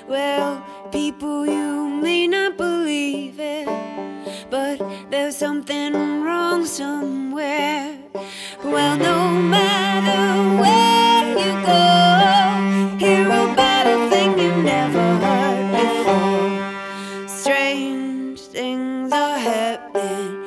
Well, people, you may not believe it, but there's something wrong somewhere. Well, no matter where you go, hear about a thing you never heard before. Strange things are happening.